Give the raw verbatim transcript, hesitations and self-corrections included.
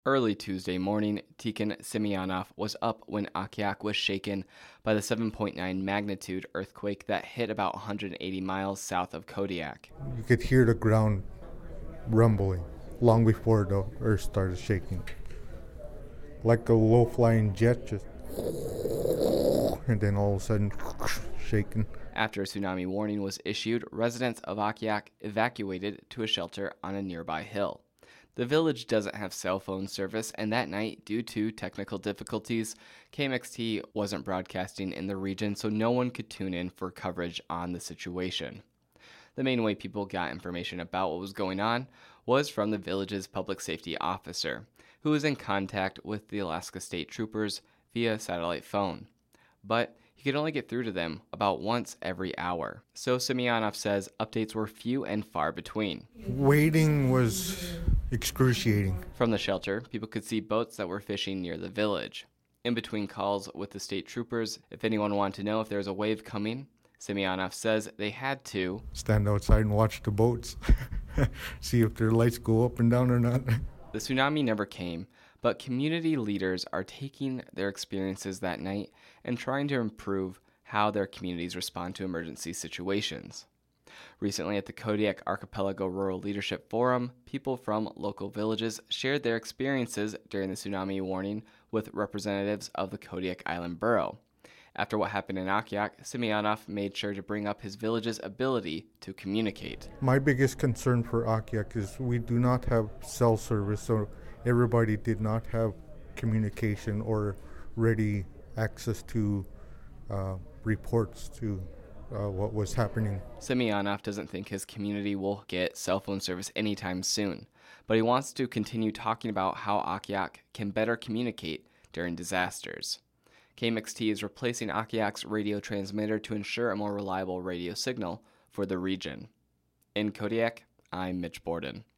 Early Tuesday morning, Tikhon Semyonov was up when Akiak was shaken by the seven point nine magnitude earthquake that hit about one hundred eighty miles south of Kodiak. You could hear the ground rumbling long before the earth started shaking. Like a low-flying jet, just and then all of a sudden shaking. After a tsunami warning was issued, residents of Akiak evacuated to a shelter on a nearby hill. The village doesn't have cell phone service, and that night, due to technical difficulties, K M X T wasn't broadcasting in the region, so no one could tune in for coverage on the situation. The main way people got information about what was going on was from the village's public safety officer, who was in contact with the Alaska State Troopers via satellite phone. But he could only get through to them about once every hour. So Semyonov says updates were few and far between. Waiting was excruciating. From the shelter, people could see boats that were fishing near the village. In between calls with the state troopers, if anyone wanted to know if there was a wave coming, Semyonov says they had to stand outside and watch the boats, see if their lights go up and down or not. The tsunami never came, but community leaders are taking their experiences that night and trying to improve how their communities respond to emergency situations. Recently, at the Kodiak Archipelago Rural Leadership Forum, people from local villages shared their experiences during the tsunami warning with representatives of the Kodiak Island Borough. After what happened in Akiak, Semyonov made sure to bring up his village's ability to communicate. My biggest concern for Akiak is we do not have cell service, so everybody did not have communication or ready access to uh, reports to uh, what was happening. Semyonov doesn't think his community will get cell phone service anytime soon, but he wants to continue talking about how Akiak can better communicate during disasters. K M X T is replacing Akiak's radio transmitter to ensure a more reliable radio signal for the region. In Kodiak, I'm Mitch Borden.